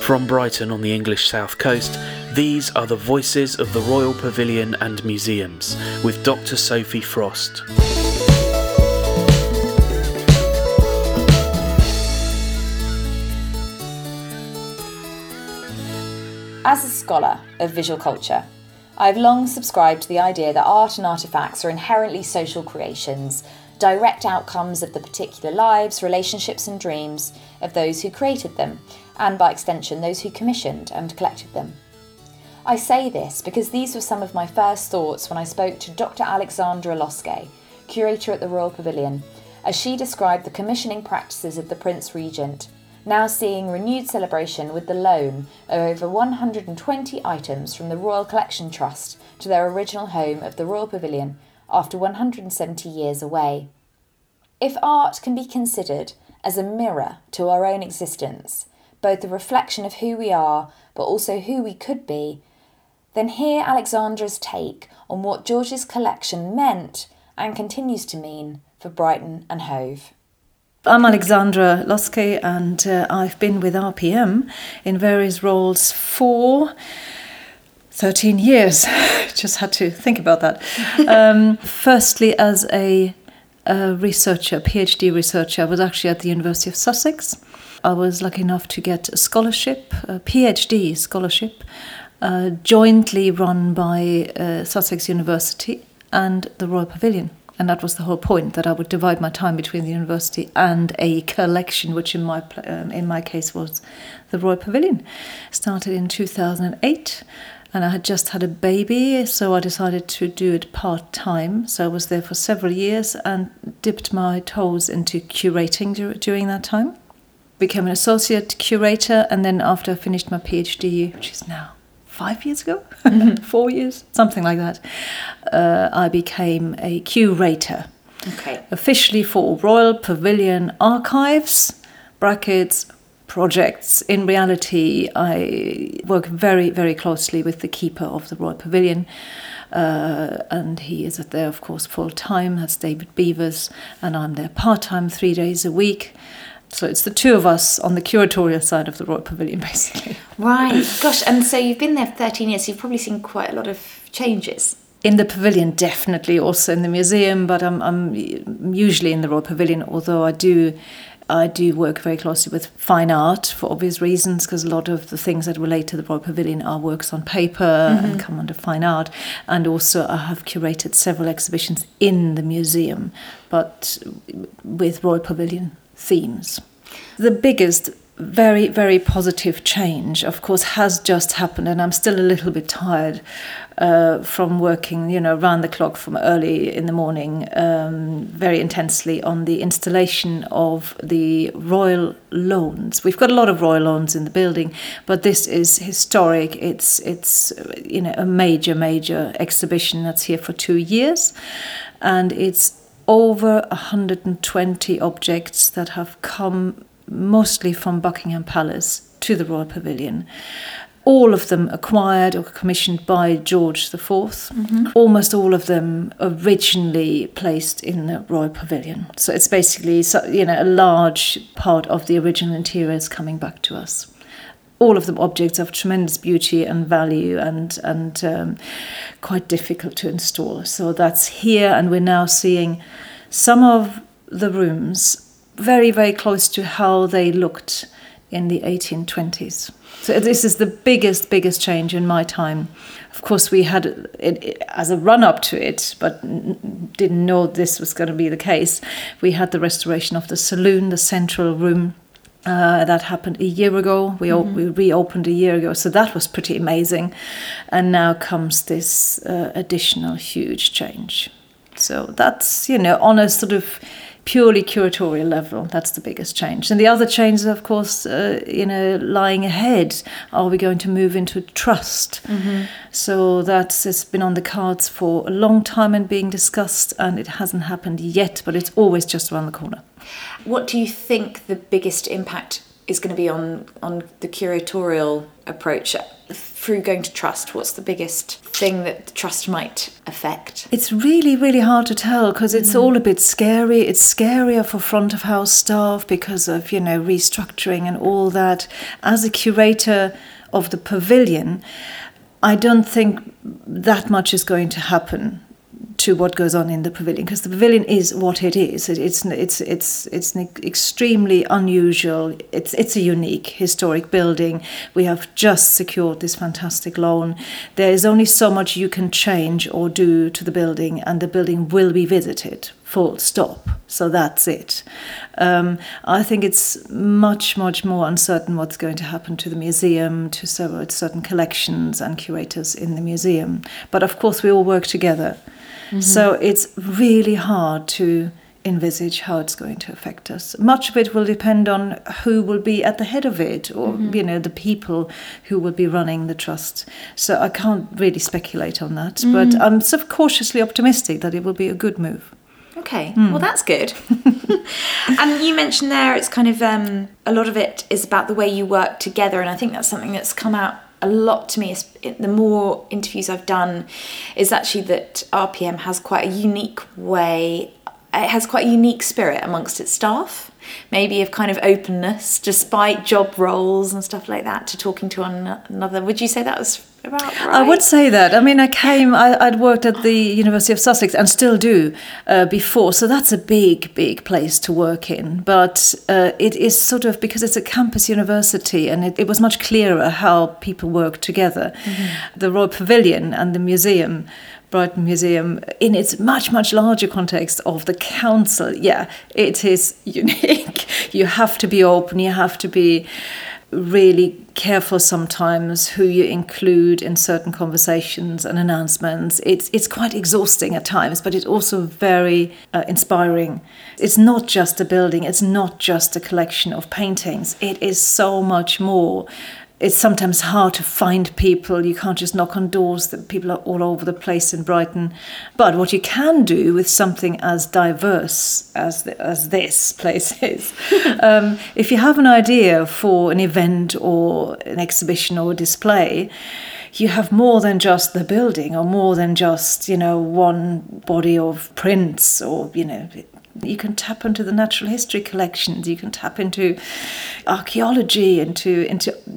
From Brighton on the English south coast, these are the voices of the Royal Pavilion and Museums with Dr. Sophie Frost. As a scholar of visual culture, I have long subscribed to the idea that art and artefacts are inherently social creations, direct outcomes of the particular lives, relationships and dreams of those who created them, and by extension those who commissioned and collected them. I say this because these were some of my first thoughts when I spoke to Dr. Alexandra Loske, curator at the Royal Pavilion, as she described the commissioning practices of the Prince Regent, now seeing renewed celebration with the loan of over 120 items from the Royal Collection Trust to their original home of the Royal Pavilion after 170 years away. If art can be considered as a mirror to our own existence, both a reflection of who we are but also who we could be, then hear Alexandra's take on what George's collection meant and continues to mean for Brighton and Hove. I'm Alexandra Loske, and I've been with RPM in various roles for 13 years. Just had to think about that. Firstly, as a researcher, PhD researcher, I was actually at the University of Sussex. I was lucky enough to get a scholarship, a PhD scholarship, jointly run by Sussex University and the Royal Pavilion. And that was the whole point, that I would divide my time between the university and a collection, which in my case was the Royal Pavilion. Started in 2008, and I had just had a baby, so I decided to do it part-time. So I was there for several years and dipped my toes into curating during that time. Became an associate curator, and then after I finished my PhD, which is now 5 years ago, 4 years, something like that, I became a curator. Okay. Officially for Royal Pavilion Archives, brackets, projects. In reality, I work very, very closely with the keeper of the Royal Pavilion, and he is there, of course, full-time. That's David Beavers, and I'm there part-time 3 days a week. So it's the two of us on the curatorial side of the Royal Pavilion, basically. Right. Gosh, and so you've been there for 13 years, so you've probably seen quite a lot of changes. In the pavilion, definitely, also in the museum, but I'm usually in the Royal Pavilion, although I do work very closely with fine art for obvious reasons, because a lot of the things that relate to the Royal Pavilion are works on paper and come under fine art. And also I have curated several exhibitions in the museum, but with Royal Pavilion themes. The biggest, very, very positive change, of course, has just happened, and I'm still a little bit tired from working, around the clock from early in the morning, very intensely on the installation of the royal lawns. We've got a lot of royal lawns in the building, but this is historic. It's a major exhibition that's here for 2 years, and it's over 120 objects that have come mostly from Buckingham Palace to the Royal Pavilion. All of them acquired or commissioned by George IV. Almost all of them originally placed in the Royal Pavilion. So it's basically a large part of the original interiors coming back to us. All of them objects of tremendous beauty and value and quite difficult to install. So that's here, and we're now seeing some of the rooms very, very close to how they looked in the 1820s. So this is the biggest change in my time. Of course, we had it as a run-up to it, but didn't know this was going to be the case. We had the restoration of the saloon, the central room. That happened a year ago. We reopened a year ago, so that was pretty amazing. And now comes this additional huge change. So that's, on a sort of purely curatorial level, that's the biggest change. And the other changes, of course, lying ahead. Are we going to move into trust? So that's been on the cards for a long time and being discussed, and it hasn't happened yet, but it's always just around the corner. What do you think the biggest impact is going to be on the curatorial approach through going to trust? What's the biggest thing that the trust might affect? It's really, really hard to tell because it's all a bit scary. It's scarier for front of house staff because of, restructuring and all that. As a curator of the pavilion, I don't think that much is going to happen to what goes on in the pavilion, because the pavilion is what it is. It's an extremely unusual. It's a unique historic building. We have just secured this fantastic loan. There is only so much you can change or do to the building, and the building will be visited. Full stop. So that's it. I think it's much, much more uncertain what's going to happen to the museum, to certain collections and curators in the museum. But of course, we all work together. Mm-hmm. So it's really hard to envisage how it's going to affect us. Much of it will depend on who will be at the head of it, or the people who will be running the trust. So I can't really speculate on that, but I'm sort of cautiously optimistic that it will be a good move. Okay, well, that's good. And you mentioned there it's kind of a lot of it is about the way you work together, and I think that's something that's come out a lot to me. The more interviews I've done is actually that RPM has quite a unique way, it has quite a unique spirit amongst its staff, maybe of kind of openness despite job roles and stuff like that, to talking to one another. Would you say that was about right? I would say that. I mean, I'd worked at the University of Sussex and still do before, so that's a big, big place to work in. But it is sort of, because it's a campus university, and it was much clearer how people work together. Mm-hmm. The Royal Pavilion and the museum, Brighton Museum, in its much, much larger context of the council, it is unique. You have to be open, you have to be really careful sometimes who you include in certain conversations and announcements. It's quite exhausting at times, but it's also very inspiring. It's not just a building, it's not just a collection of paintings. It is so much more. It's sometimes hard to find people. You can't just knock on doors. People are all over the place in Brighton. But what you can do with something as diverse as this place is, if you have an idea for an event or an exhibition or a display, you have more than just the building, or more than just, one body of prints, or, you can tap into the natural history collections. You can tap into archaeology, into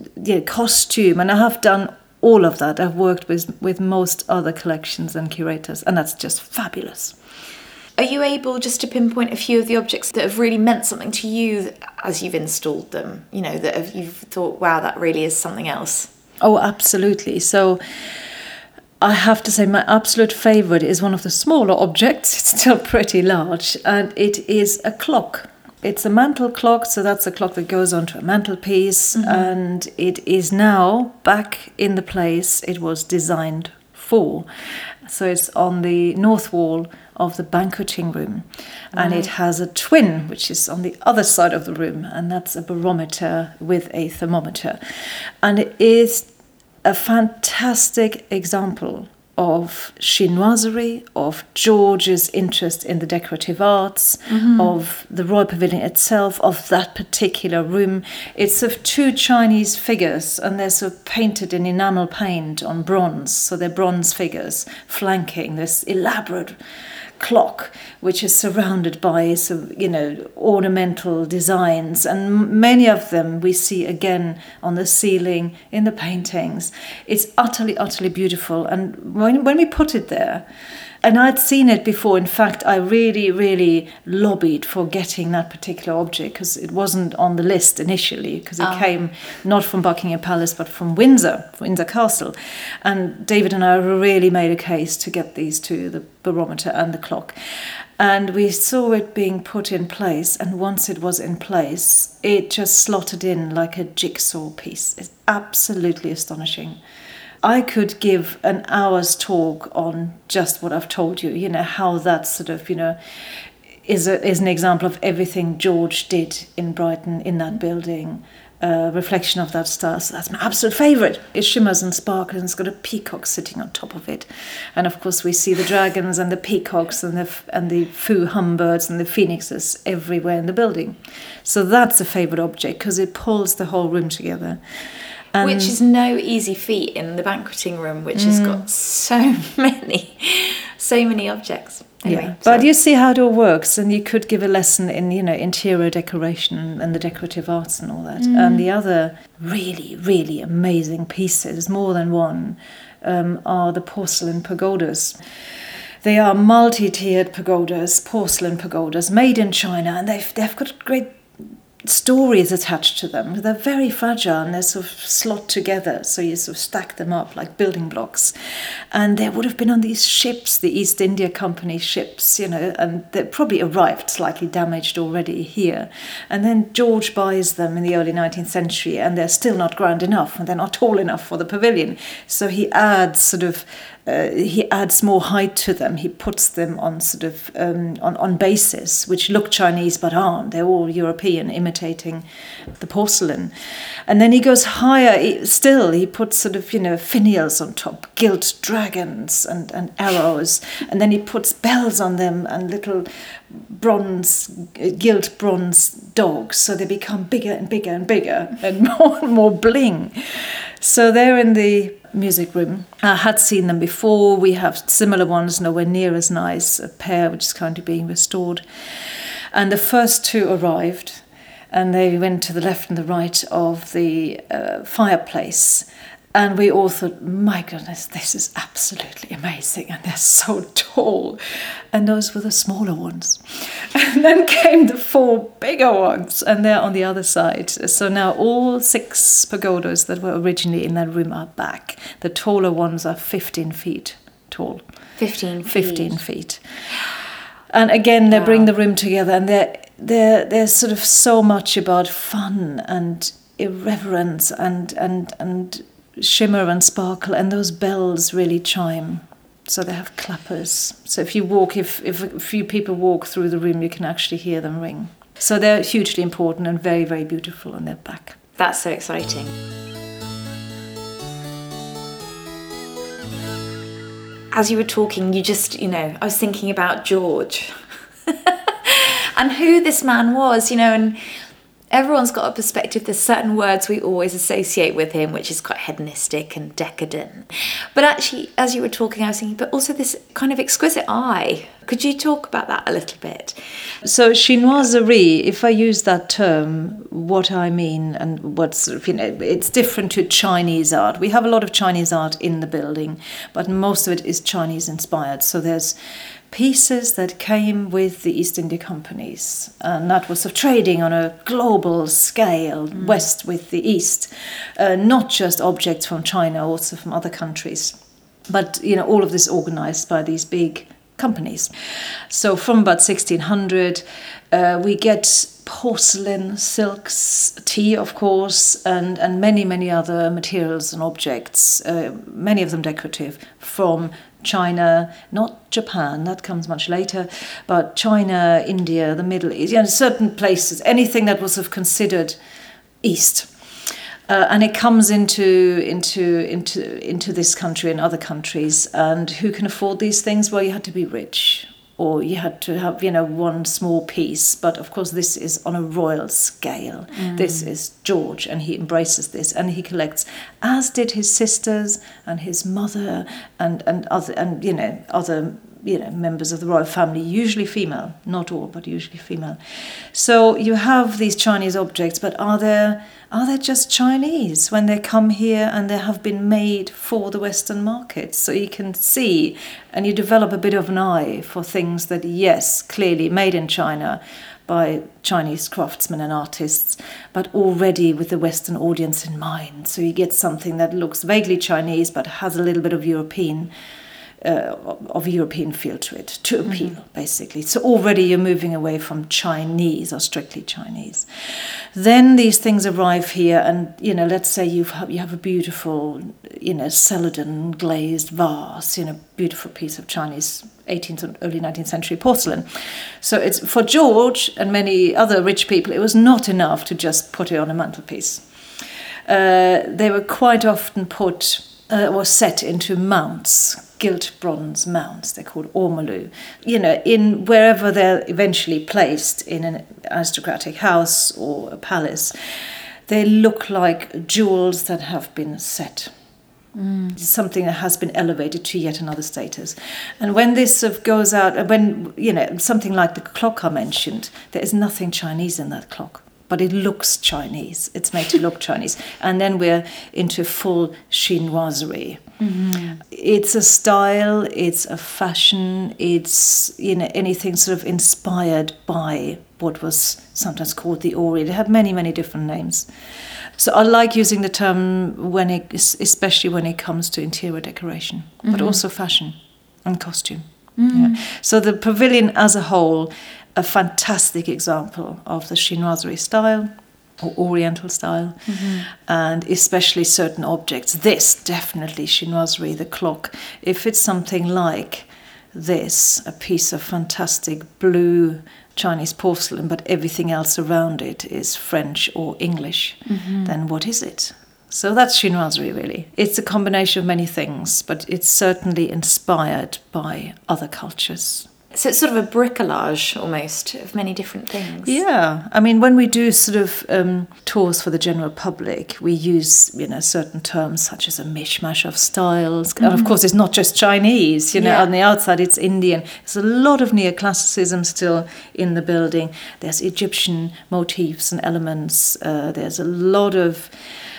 costume. And I have done all of that. I've worked with most other collections and curators, and that's just fabulous. Are you able just to pinpoint a few of the objects that have really meant something to you as you've installed them? You've thought, wow, that really is something else? Oh, absolutely. So I have to say my absolute favourite is one of the smaller objects. It's still pretty large, and it is a clock. It's a mantle clock, so that's a clock that goes onto a mantelpiece, and it is now back in the place it was designed for. So it's on the north wall of the banqueting room, and it has a twin, which is on the other side of the room, and that's a barometer with a thermometer. And it is a fantastic example of chinoiserie, of George's interest in the decorative arts, of the Royal Pavilion itself, of that particular room. It's of two Chinese figures, and they're sort of painted in enamel paint on bronze. So they're bronze figures flanking this elaborate clock, which is surrounded by ornamental designs, and many of them we see again on the ceiling, in the paintings. It's utterly, utterly beautiful. And when we put it there, and I'd seen it before, in fact, I really, really lobbied for getting that particular object, because it wasn't on the list initially, because it came not from Buckingham Palace, but from Windsor Castle. And David and I really made a case to get these two, the barometer and the clock. And we saw it being put in place, and once it was in place, it just slotted in like a jigsaw piece. It's absolutely astonishing. I could give an hour's talk on just what I've told you, how that sort of, is an example of everything George did in Brighton in that building. Reflection of that style. So that's my absolute favourite. It shimmers and sparkles and it's got a peacock sitting on top of it. And of course we see the dragons and the peacocks and the foo hummingbirds and the phoenixes everywhere in the building. So that's a favourite object because it pulls the whole room together. And which is no easy feat in the banqueting room, which has got so many objects. Anyway, yeah, but you see how it all works, and you could give a lesson in, interior decoration and the decorative arts and all that. And the other really, really amazing pieces, more than one, are the porcelain pagodas. They are multi-tiered pagodas, porcelain pagodas, made in China, and they've got great stories attached to them. They're very fragile and they're sort of slot together, so you sort of stack them up like building blocks. And they would have been on these ships, the East India Company ships, and they probably arrived slightly damaged already here. And then George buys them in the early 19th century and they're still not grand enough and they're not tall enough for the pavilion. So he adds more height to them. He puts them on on bases which look Chinese but aren't. They're all European, imitating the porcelain. And then he goes higher still. He puts finials on top, gilt dragons and arrows. And then he puts bells on them and little gilt bronze dogs. So they become bigger and bigger and bigger and more bling. So they're in the music room. I had seen them before. We have similar ones, nowhere near as nice, a pair which is currently being restored. And the first two arrived, and they went to the left and the right of the fireplace. And we all thought, my goodness, this is absolutely amazing. And they're so tall. And those were the smaller ones. And then came the four bigger ones. And they're on the other side. So now all 6 pagodas that were originally in that room are back. The taller ones are 15 feet tall. 15 feet. And again, they bring the room together. And they're sort of so much about fun and irreverence and shimmer and sparkle, and those bells really chime. So they have clappers. So if a few people walk through the room, you can actually hear them ring. So they're hugely important and very, very beautiful on their back. That's so exciting. As you were talking, I was thinking about George and who this man was, and everyone's got a perspective. There's certain words we always associate with him, which is quite hedonistic and decadent. But actually, as you were talking, I was thinking, but also this kind of exquisite eye. Could you talk about that a little bit? So chinoiserie, if I use that term, what I mean and what's, it's different to Chinese art. We have a lot of Chinese art in the building, but most of it is Chinese inspired. So there's pieces that came with the East India Companies, and that was of trading on a global scale, west with the east, not just objects from China, also from other countries, but all of this organized by these big companies. So from about 1600 we get porcelain, silks, tea of course, and many other materials and objects, many of them decorative, from China, not Japan, that comes much later, but China, India, the Middle East, certain places, anything that was considered East. And it comes into this country and other countries. And who can afford these things? Well, you had to be rich, or you had to have, one small piece. But of course, this is on a royal scale. This is George, and he embraces this, and he collects, as did his sisters and his mother and other members of the royal family, usually female, not all, but usually female. So you have these Chinese objects, but are they just Chinese when they come here and they have been made for the Western markets? So you can see, and you develop a bit of an eye for things that, yes, clearly made in China by Chinese craftsmen and artists, but already with the Western audience in mind. So you get something that looks vaguely Chinese, but has a little bit of European of European feel to it, to appeal, basically. So already you're moving away from Chinese or strictly Chinese. Then these things arrive here, and, let's say you have a beautiful, celadon glazed vase, beautiful piece of Chinese 18th and early 19th century porcelain. So it's for George and many other rich people, it was not enough to just put it on a mantelpiece. They were quite often put or set into mounts, gilt bronze mounts, they're called ormolu, in wherever they're eventually placed in an aristocratic house or a palace. They look like jewels that have been set. It's something that has been elevated to yet another status. And when this sort of goes out, when, something like the clock I mentioned, there is nothing Chinese in that clock. But it looks Chinese. It's made to look Chinese. And then we're into full chinoiserie. It's a style, it's a fashion, it's, anything sort of inspired by what was sometimes called the Orient. It had many, many different names. So I like using the term especially when it comes to interior decoration, but also fashion and costume. Yeah. So the pavilion as a whole, a fantastic example of the chinoiserie style or oriental style, and especially certain objects. This, definitely chinoiserie, the clock. If it's something like this, a piece of fantastic blue Chinese porcelain, but everything else around it is French or English, then what is it? So that's chinoiserie, really. It's a combination of many things, but it's certainly inspired by other cultures. So it's sort of a bricolage almost of many different things. Yeah, I mean, when we do sort of tours for the general public, we use, certain terms such as a mishmash of styles. And of course, it's not just Chinese, on the outside it's Indian. There's a lot of neoclassicism still in the building. There's Egyptian motifs and elements. There's a lot of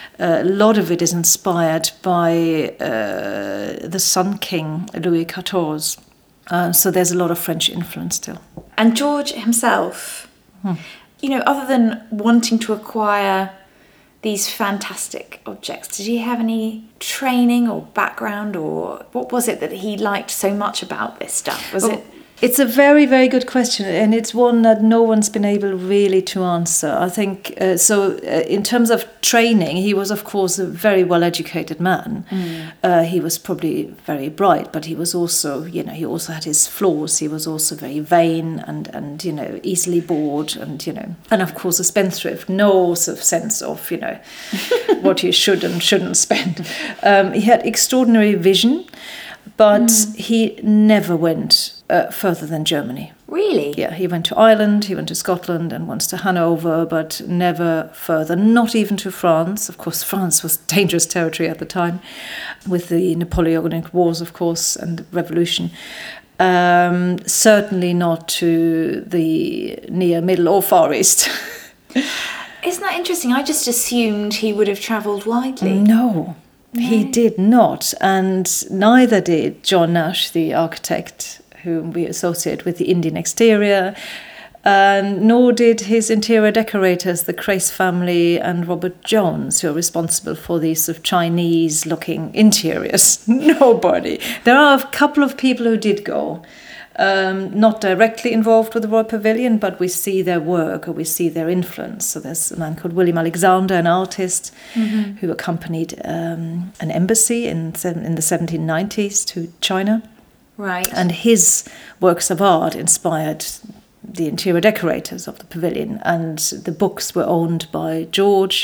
it is inspired by the Sun King, Louis XIV. So there's a lot of French influence still. And George himself, other than wanting to acquire these fantastic objects, did he have any training or background, or what was it that he liked so much about this stuff? It's a very, very good question, and it's one that no one's been able really to answer. I think, in terms of training, he was, of course, a very well-educated man. He was probably very bright, but he was also, he also had his flaws. He was also very vain and easily bored and, and of course a spendthrift, no sort of sense of, what you should and shouldn't spend. He had extraordinary vision, but he never went further than Germany. Really? Yeah, he went to Ireland, he went to Scotland and once to Hanover, but never further, not even to France. Of course, France was dangerous territory at the time, with the Napoleonic Wars, of course, and the revolution. Certainly not to the near, middle or far east. Isn't that interesting? I just assumed he would have travelled widely. No. He did not, and neither did John Nash, the architect, whom we associate with the Indian exterior, nor did his interior decorators, the Crace family and Robert Jones, who are responsible for these sort of Chinese-looking interiors. Nobody. There are a couple of people who did go, not directly involved with the Royal Pavilion, but we see their work or we see their influence. So there's a man called William Alexander, an artist, who accompanied an embassy in the 1790s to China. Right. And his works of art inspired the interior decorators of the pavilion, and the books were owned by George.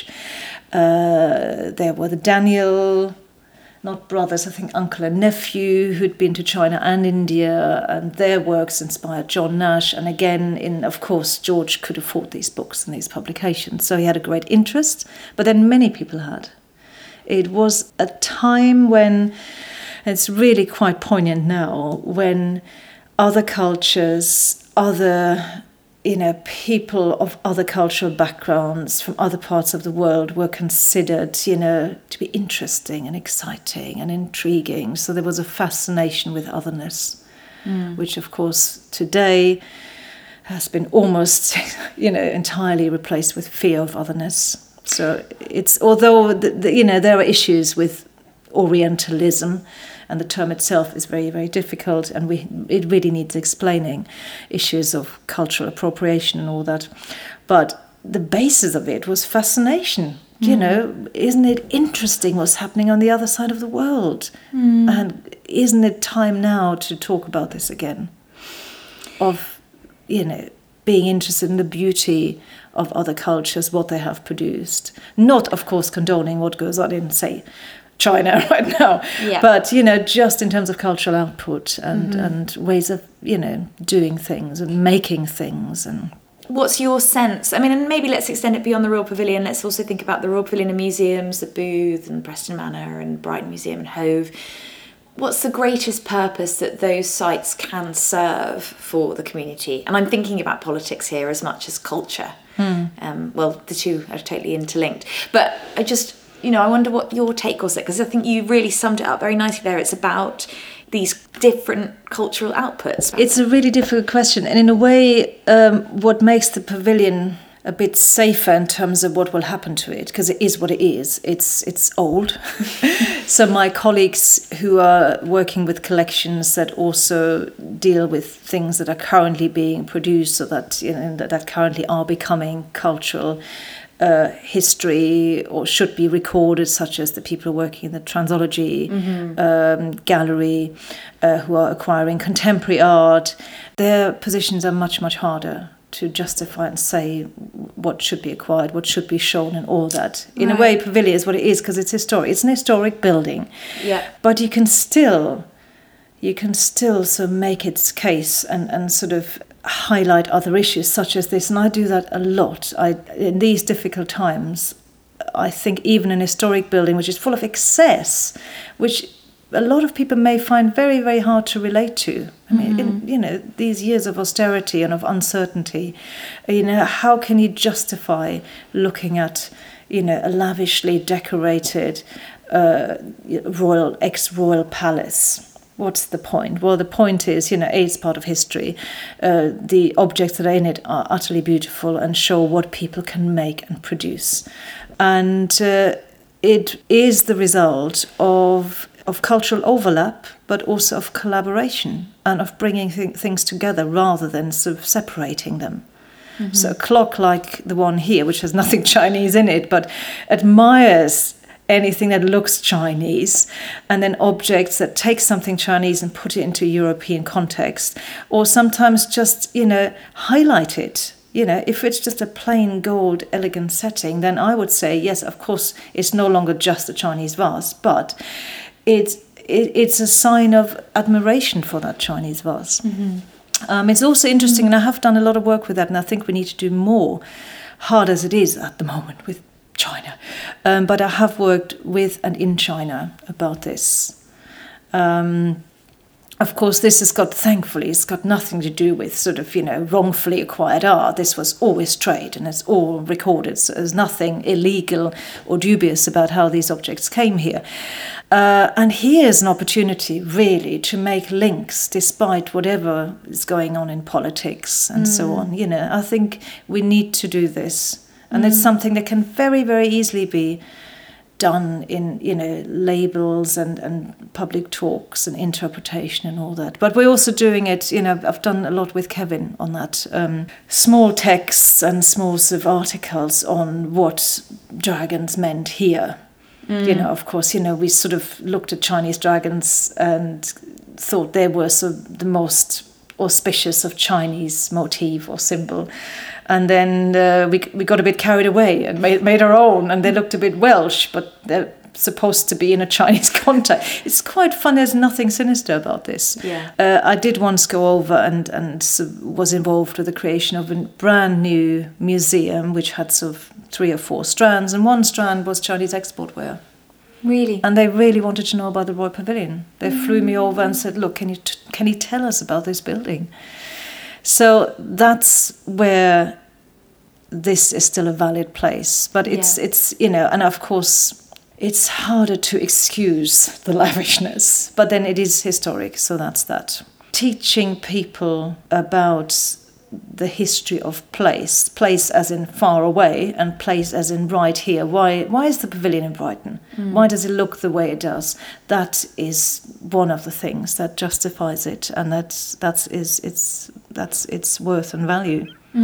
There were the Daniel, not brothers, I think uncle and nephew, who'd been to China and India, and their works inspired John Nash. And again, of course, George could afford these books and these publications, so he had a great interest, but then many people had. It was a time when, it's really quite poignant now, when other cultures, other people of other cultural backgrounds from other parts of the world were considered, to be interesting and exciting and intriguing. So there was a fascination with otherness, which of course today has been almost, entirely replaced with fear of otherness. So it's, although, there are issues with Orientalism and the term itself is very, very difficult, and it really needs explaining, issues of cultural appropriation and all that. But the basis of it was fascination. You know, isn't it interesting what's happening on the other side of the world? And isn't it time now to talk about this again? Of, you know, being interested in the beauty of other cultures, what they have produced. Not, of course, condoning what goes on in, say, China right now, but, you know, just in terms of cultural output and ways of, you know, doing things and making things. And what's your sense? I mean, and maybe let's extend it beyond the Royal Pavilion. Let's also think about the Royal Pavilion and museums, the Booth and Preston Manor and Brighton Museum and Hove. What's the greatest purpose that those sites can serve for the community? And I'm thinking about politics here as much as culture. Well, the two are totally interlinked. But I just, you know, I wonder what your take was, because I think you really summed it up very nicely there. It's about these different cultural outputs. It's a really difficult question. And in a way, what makes the pavilion a bit safer in terms of what will happen to it, because it is what it is. It's old. So my colleagues who are working with collections that also deal with things that are currently being produced, so that, you know, that currently are becoming cultural history or should be recorded, such as the people working in the Transology gallery, who are acquiring contemporary art, their positions are much, much harder to justify and say what should be acquired, what should be shown and all that. In a way, Pavilion is what it is because it's historic. It's an historic building. Yeah. But you can still sort of make its case and sort of highlight other issues such as this. And I do that a lot. In these difficult times, I think even an historic building which is full of excess, which a lot of people may find very, very hard to relate to. I mean, you know, these years of austerity and of uncertainty, you know, how can you justify looking at, you know, a lavishly decorated ex-royal palace? What's the point? Well, the point is, you know, it's part of history. The objects that are in it are utterly beautiful and show what people can make and produce. And it is the result of cultural overlap, but also of collaboration and of bringing things together rather than sort of separating them. So a clock like the one here, which has nothing Chinese in it, but admires anything that looks Chinese, and then objects that take something Chinese and put it into a European context, or sometimes just, you know, highlight it. You know, if it's just a plain gold, elegant setting, then I would say, yes, of course, it's no longer just a Chinese vase, but it's a sign of admiration for that Chinese vase. It's also interesting, and I have done a lot of work with that, and I think we need to do more, hard as it is at the moment with China. But I have worked with and in China about this. Of course, this has got, thankfully, it's got nothing to do with sort of, you know, wrongfully acquired art. This was always trade and it's all recorded. So there's nothing illegal or dubious about how these objects came here. And here's an opportunity, really, to make links despite whatever is going on in politics and so on. You know, I think we need to do this. And it's something that can very, very easily be done in, you know, labels and public talks and interpretation and all that. But we're also doing it, you know, I've done a lot with Kevin on that. Small texts and small sort of articles on what dragons meant here. You know, of course, you know, we sort of looked at Chinese dragons and thought they were sort of the most auspicious of Chinese motif or symbol. And then we got a bit carried away and made our own, and they looked a bit Welsh, but they're supposed to be in a Chinese context. It's quite fun. There's nothing sinister about this. Yeah. I did once go over and was involved with the creation of a brand new museum which had sort of 3 or 4 strands, and one strand was Chinese export ware. Really? And they really wanted to know about the Royal Pavilion. They flew me over and said, look, can you tell us about this building? So that's where this is still a valid place. But it's you know, and of course, it's harder to excuse the lavishness. But then it is historic, so that's that. Teaching people about the history of place as in far away and place as in right here. Why is the pavilion in Brighton? Why does it look the way it does? That is one of the things that justifies it, and that's its worth and value.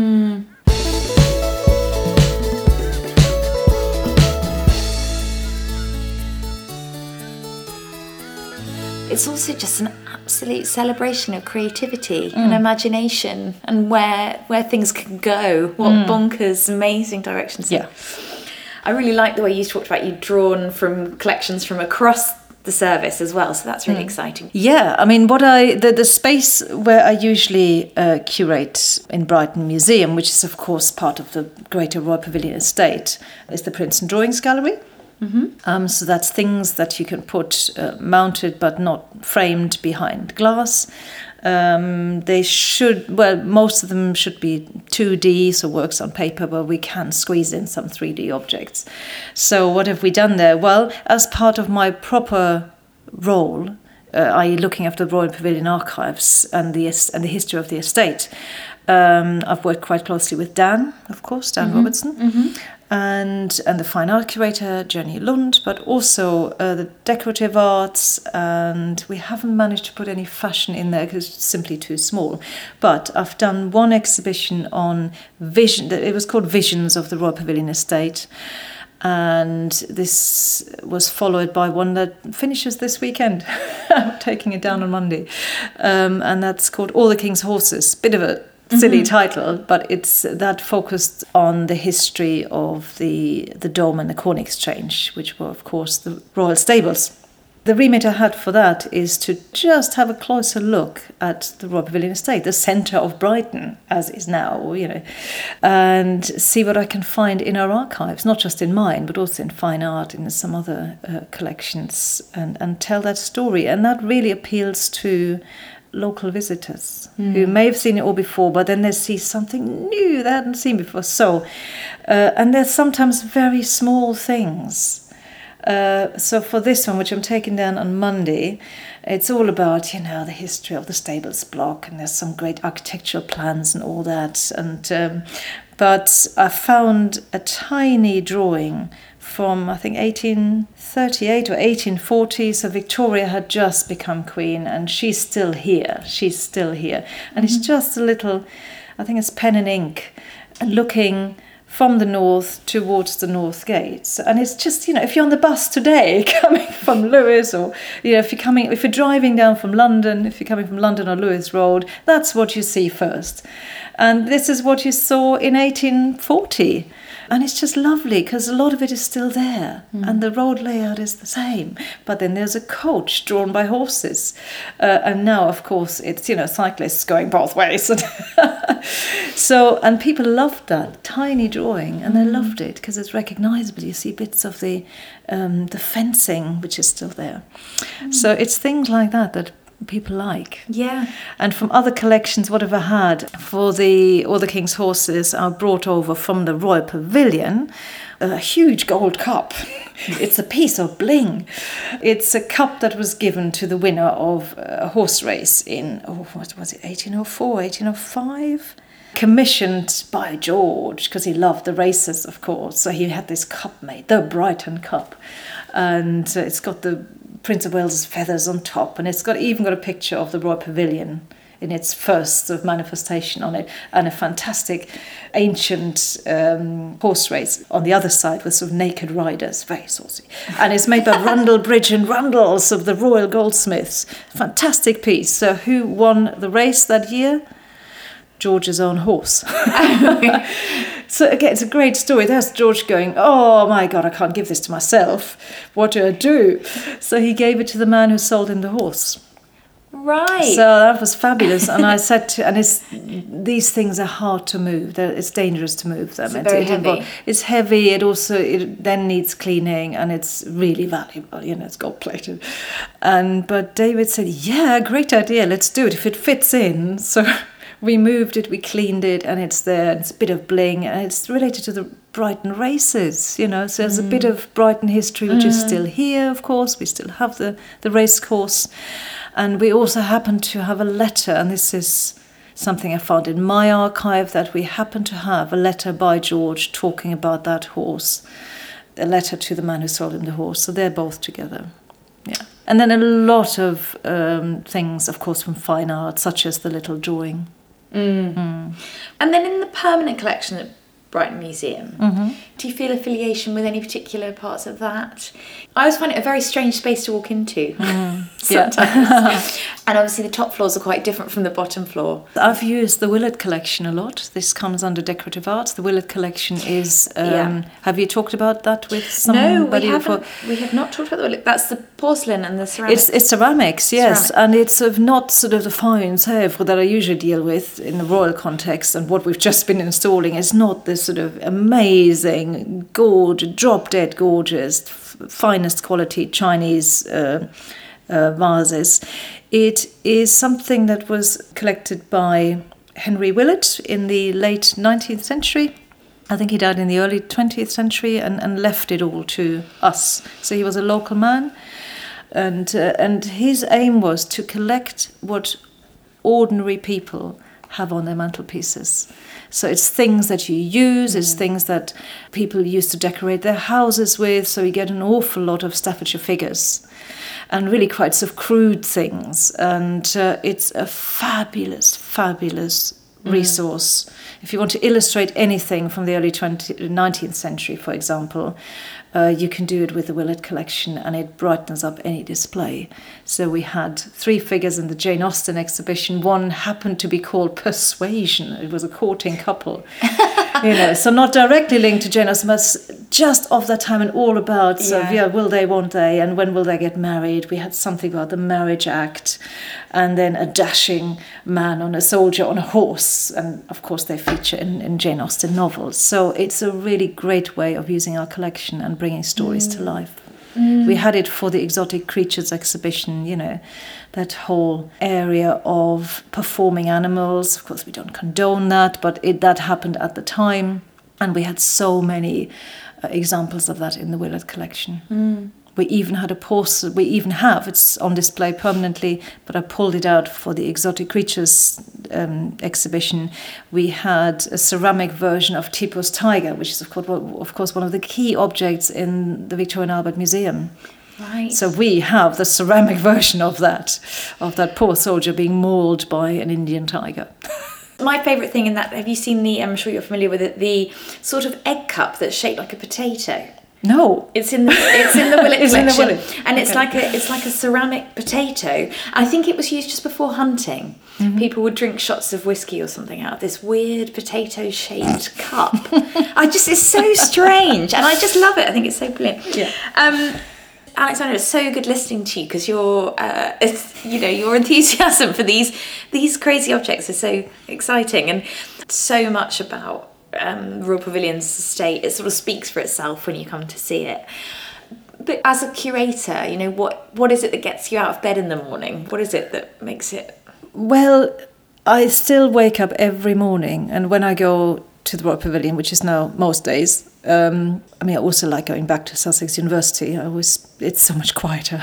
It's also just an absolute celebration of creativity and imagination, and where things can go, what bonkers, amazing directions. Yeah. I really like the way you talked about you'd drawn from collections from across the service as well, so that's really exciting. Yeah, I mean, the space where I usually curate in Brighton Museum, which is of course part of the Greater Royal Pavilion estate, is the Princeton Drawings Gallery. So that's things that you can put mounted but not framed behind glass. Most of them should be 2D, so works on paper, but we can squeeze in some 3D objects. So what have we done there? Well, as part of my proper role, i.e. looking after the Royal Pavilion archives and the history of the estate, I've worked quite closely with Dan, of course, Dan Robertson, and the fine art curator, Jenny Lund, but also the decorative arts, and we haven't managed to put any fashion in there because it's simply too small. But I've done one exhibition on vision, it was called Visions of the Royal Pavilion Estate, and this was followed by one that finishes this weekend. I'm taking it down on Monday, and that's called All the King's Horses. Bit of a silly title, but it's that focused on the history of the Dome and the Corn Exchange, which were of course the royal stables. The remit I had for that is to just have a closer look at the Royal Pavilion Estate, the centre of Brighton, as is now, and see what I can find in our archives, not just in mine, but also in fine art, in some other collections, and tell that story. And that really appeals to local visitors who may have seen it all before, but then they see something new they hadn't seen before. So, and there's sometimes very small things. So for this one, which I'm taking down on Monday, it's all about, the history of the stables block, and there's some great architectural plans and all that. And but I found a tiny drawing from, I think, 1838 or 1840. So Victoria had just become queen, and she's still here. And it's just a little, I think it's pen and ink, and looking from the north towards the North Gate. And it's just, if you're on the bus today coming from Lewes, or, if you're driving down from London, if you're coming from London or Lewes Road, that's what you see first. And this is what you saw in 1840. And it's just lovely because a lot of it is still there, and the road layout is the same. But then there's a coach drawn by horses, and now, of course, it's cyclists going both ways. So, and people loved that tiny drawing, and they loved it because it's recognisable. You see bits of the fencing, which is still there. So it's things like that people like. Yeah. And from other collections, what have I had? For All the King's Horses, I brought over from the Royal Pavilion a huge gold cup. It's a piece of bling. It's a cup that was given to the winner of a horse race in, what was it, 1804, 1805? Commissioned by George, because he loved the races, of course. So he had this cup made, the Brighton Cup. And it's got the Prince of Wales's feathers on top, and it's even got a picture of the Royal Pavilion in its first sort of manifestation on it, and a fantastic ancient horse race on the other side with sort of naked riders, very saucy. And it's made by Rundle, Bridge and Rundles of the Royal Goldsmiths. Fantastic piece. So who won the race that year? George's own horse. So again, it's a great story. There's George going, oh my God, I can't give this to myself. What do I do? So he gave it to the man who sold him the horse. Right. So that was fabulous. And I said these things are hard to move. It's dangerous to move them. It's very heavy. It's heavy. It then needs cleaning, and it's really valuable. It's gold plated. But David said, yeah, great idea. Let's do it if it fits in. So we moved it, we cleaned it, and it's there. It's a bit of bling, and it's related to the Brighton races, So there's a bit of Brighton history, which is still here, of course. We still have the race course. And we also happen to have a letter, and this is something I found in my archive, that we happen to have a letter by George talking about that horse, a letter to the man who sold him the horse. So they're both together. Yeah. And then a lot of things, of course, from fine art, such as the little drawing. And then in the permanent collection at Brighton Museum, do you feel affiliation with any particular parts of that? I always find it a very strange space to walk into sometimes. And obviously the top floors are quite different from the bottom floor. I've used the Willett collection a lot. This comes under decorative arts. The Willett collection is... Have you talked about that with somebody before? No, we have not talked about the Willett. That's the porcelain and the ceramics. It's ceramics, yes. And it's not sort of the fine Sèvres that I usually deal with in the royal context, and what we've just been installing is not this sort of amazing, gorgeous, drop-dead gorgeous, finest quality Chinese vases. It is something that was collected by Henry Willett in the late 19th century. I think he died in the early 20th century and left it all to us. So he was a local man, and his aim was to collect what ordinary people have on their mantelpieces. So it's things that you use, it's things that people used to decorate their houses with, so you get an awful lot of Staffordshire figures and really quite sort of crude things. And it's a fabulous, fabulous resource. If you want to illustrate anything from the early 19th century, for example, you can do it with the Willett collection, and it brightens up any display. So we had 3 figures in the Jane Austen exhibition. One happened to be called Persuasion. It was a courting couple. So not directly linked to Jane Austen, but just of that time and all about, will they, won't they, and when will they get married? We had something about the Marriage Act, and then a dashing man on a soldier on a horse, and of course they feature in Jane Austen novels. So it's a really great way of using our collection and bringing stories to life. We had it for the Exotic Creatures exhibition, that whole area of performing animals. Of course, we don't condone that, but that happened at the time. And we had so many examples of that in the Willett collection. We even had it's on display permanently, but I pulled it out for the Exotic Creatures exhibition. We had a ceramic version of Tipo's tiger, which is of course one of the key objects in the Victoria and Albert Museum. Right. So we have the ceramic version of that poor soldier being mauled by an Indian tiger. My favourite thing in that, have you seen I'm sure you're familiar with it, the sort of egg cup that's shaped like a potato? No, it's in the Willett it's collection, in the Willett. And it's like a ceramic potato. I think it was used just before hunting. People would drink shots of whiskey or something out of this weird potato-shaped cup. It's so strange, and I just love it. I think it's so brilliant. Yeah. Alexandra, it's so good listening to you, because your enthusiasm for these crazy objects is so exciting, and so much about Royal Pavilion's estate. It sort of speaks for itself when you come to see it. But as a curator, what is it that gets you out of bed in the morning? What is it that makes it? Well, I still wake up every morning, and when I go to the Royal Pavilion, which is now most days, I also like going back to Sussex University. It's so much quieter.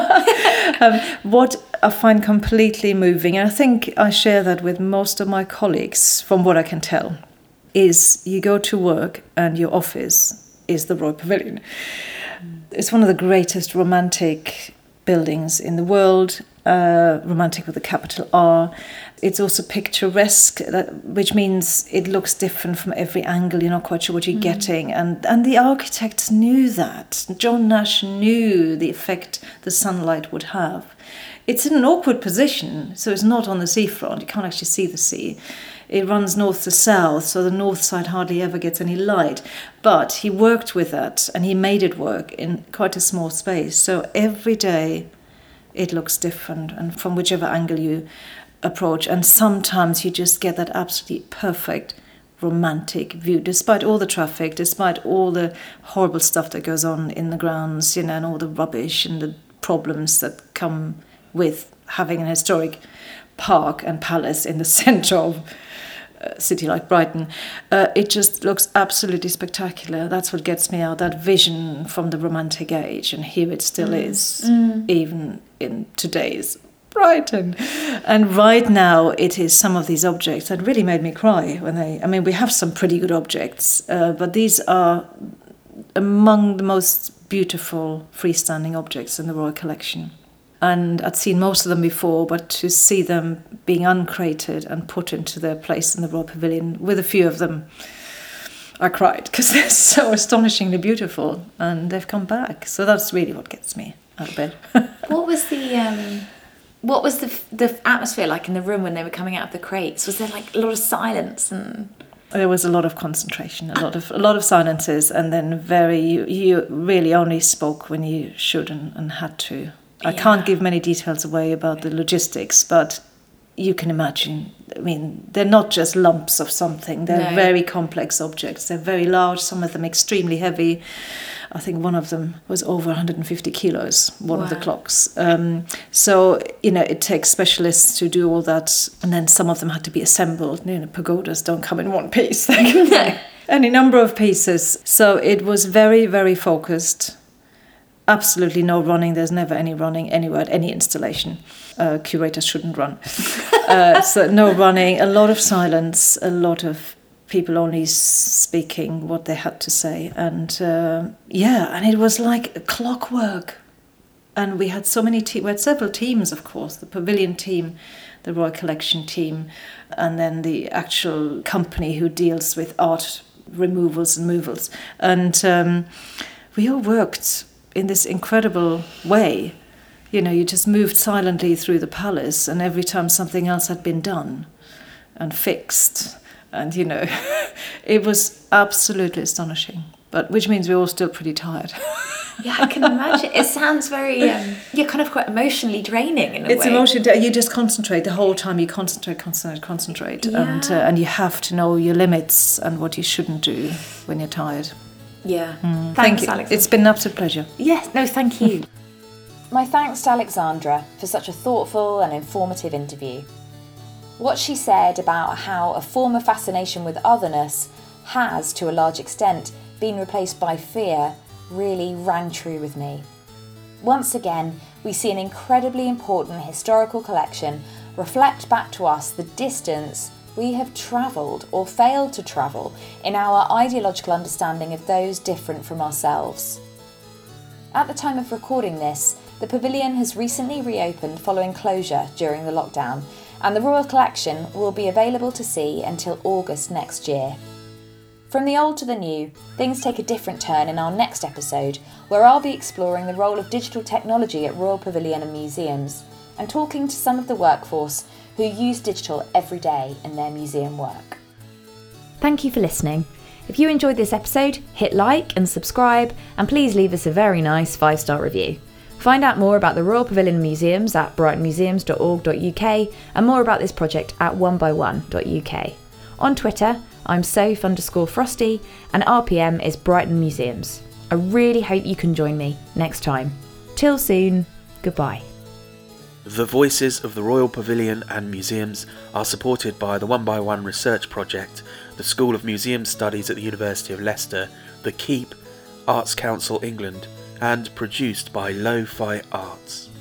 What I find completely moving, and I think I share that with most of my colleagues, from what I can tell, is you go to work and your office is the Royal Pavilion. It's one of the greatest romantic buildings in the world, romantic with a capital R. It's also picturesque, which means it looks different from every angle. You're not quite sure what you're getting. And the architects knew that. John Nash knew the effect the sunlight would have. It's in an awkward position, so it's not on the seafront. You can't actually see the sea. It runs north to south, so the north side hardly ever gets any light. But he worked with that, and he made it work in quite a small space. So every day it looks different, and from whichever angle you approach. And sometimes you just get that absolutely perfect romantic view, despite all the traffic, despite all the horrible stuff that goes on in the grounds, and all the rubbish and the problems that come with having an historic park and palace in the centre of a city like Brighton. It just looks absolutely spectacular. That's what gets me out, that vision from the Romantic age, and here it still is, even in today's Brighton. And right now it is some of these objects that really made me cry we have some pretty good objects, but these are among the most beautiful freestanding objects in the Royal Collection. And I'd seen most of them before, but to see them being uncrated and put into their place in the Royal Pavilion, with a few of them, I cried because they're so astonishingly beautiful and they've come back. So that's really what gets me out of bed. What was the atmosphere like in the room when they were coming out of the crates? Was there like a lot of silence and... There was a lot of concentration, a lot of silences, and then you really only spoke when you should and had to. I can't give many details away about the logistics, but you can imagine. I mean, they're not just lumps of something. They're very complex objects. They're very large, some of them extremely heavy. I think one of them was over 150 kilos, one of the clocks. So, it takes specialists to do all that. And then some of them had to be assembled. Pagodas don't come in one piece. They come any number of pieces. So it was very, very focused. Absolutely no running. There's never any running anywhere at any installation. Curators shouldn't run. So no running, a lot of silence, a lot of people only speaking what they had to say. And and it was like clockwork. And we had so many teams. We had several teams, of course, the Pavilion team, the Royal Collection team, and then the actual company who deals with art removals and movals. And we all worked in this incredible way. You just moved silently through the palace, and every time something else had been done and fixed, and it was absolutely astonishing. But which means we're all still pretty tired. Yeah, I can imagine. It sounds very, you're kind of quite emotionally draining in a way. It's emotionally, you just concentrate the whole time. You concentrate, yeah. and you have to know your limits and what you shouldn't do when you're tired. Yeah. Thank you, Alex. It's been an absolute pleasure. Yes, no, thank you. My thanks to Alexandra for such a thoughtful and informative interview. What she said about how a former fascination with otherness has, to a large extent, been replaced by fear really rang true with me. Once again, we see an incredibly important historical collection reflect back to us the distance we have travelled or failed to travel in our ideological understanding of those different from ourselves. At the time of recording this, the Pavilion has recently reopened following closure during the lockdown, and the Royal Collection will be available to see until August next year. From the old to the new, things take a different turn in our next episode, where I'll be exploring the role of digital technology at Royal Pavilion and museums, and talking to some of the workforce who use digital every day in their museum work. Thank you for listening. If you enjoyed this episode, hit like and subscribe, and please leave us a very nice 5-star review. Find out more about the Royal Pavilion Museums at brightonmuseums.org.uk and more about this project at onebyone.uk. On Twitter, I'm Soph_Frosty and RPM is Brighton Museums. I really hope you can join me next time. Till soon, goodbye. The Voices of the Royal Pavilion and Museums are supported by the One by One Research Project, the School of Museum Studies at the University of Leicester, the Keep, Arts Council England, and produced by Lo-Fi Arts.